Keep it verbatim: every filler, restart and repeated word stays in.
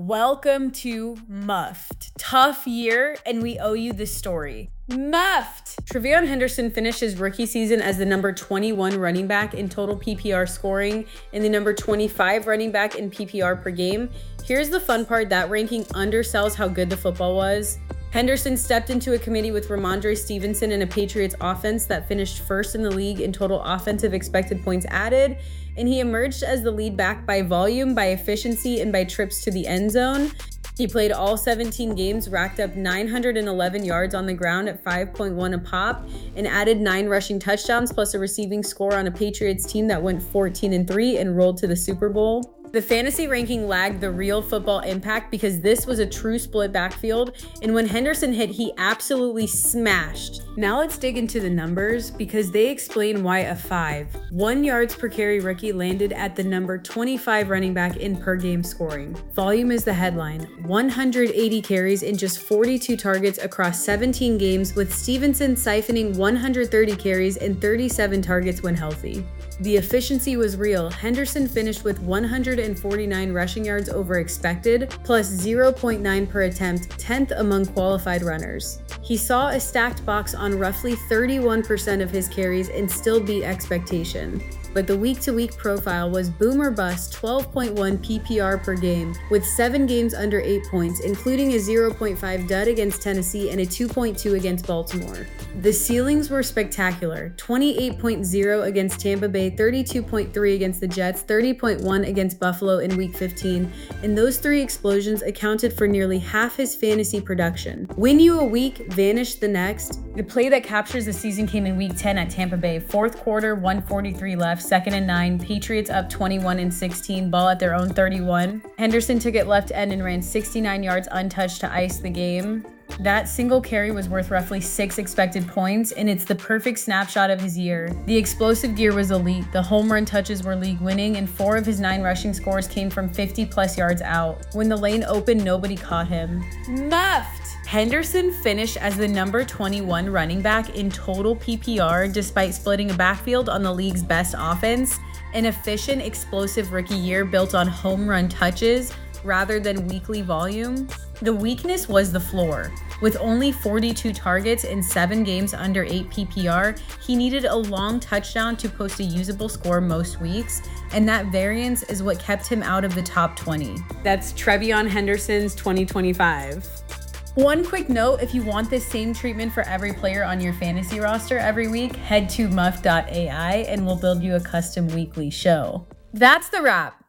Welcome to Muffed. Tough year, and we owe you this story. Muffed! TreVeyon Henderson finished his rookie season as the number twenty-one running back in total P P R scoring and the number twenty-five running back in P P R per game. Here's the fun part: that ranking undersells how good the football was. Henderson stepped into a committee with Rhamondre Stevenson in a Patriots offense that finished first in the league in total offensive expected points added, and he emerged as the lead back by volume, by efficiency, and by trips to the end zone. He played all seventeen games, racked up nine hundred eleven yards on the ground at five point one a pop, and added nine rushing touchdowns plus a receiving score on a Patriots team that went fourteen and three and rolled to the Super Bowl. The fantasy ranking lagged the real football impact because this was a true split backfield, and when Henderson hit, he absolutely smashed. Now let's dig into the numbers because they explain why a five, one yards per carry rookie landed at the number twenty-five running back in per game scoring. Volume is the headline: one hundred eighty carries in just forty-two targets across seventeen games, with Stevenson siphoning one hundred thirty carries and thirty-seven targets when healthy. The efficiency was real. Henderson finished with one hundred forty-nine rushing yards over expected, plus zero point nine per attempt, tenth among qualified runners. He saw a stacked box on roughly thirty-one percent of his carries and still beat expectation. But the week-to-week profile was boom or bust, twelve point one P P R per game, with seven games under eight points, including a zero point five dud against Tennessee and a two point two against Baltimore. The ceilings were spectacular: twenty-eight point oh against Tampa Bay, thirty-two point three against the Jets, thirty point one against Buffalo in Week fifteen, and those three explosions accounted for nearly half his fantasy production. Win you a week, vanish the next. The play that captures the season came in Week ten at Tampa Bay. Fourth quarter, one forty-three left, second and nine, Patriots up twenty-one and sixteen, ball at their own thirty-one. Henderson took it left end and ran sixty-nine yards untouched to ice the game. That single carry was worth roughly six expected points, and it's the perfect snapshot of his year. The explosive gear was elite, the home run touches were league winning, and four of his nine rushing scores came from fifty plus yards out. When the lane opened, nobody caught him. Muffed! Henderson finished as the number twenty-one running back in total P P R despite splitting a backfield on the league's best offense, an efficient, explosive rookie year built on home run touches rather than weekly volume. The weakness was the floor. With only forty-two targets in seven games under eight P P R, he needed a long touchdown to post a usable score most weeks, and that variance is what kept him out of the top twenty. That's TreVeyon Henderson's twenty twenty-five. One quick note: if you want this same treatment for every player on your fantasy roster every week, head to muff dot A I and we'll build you a custom weekly show. That's the wrap.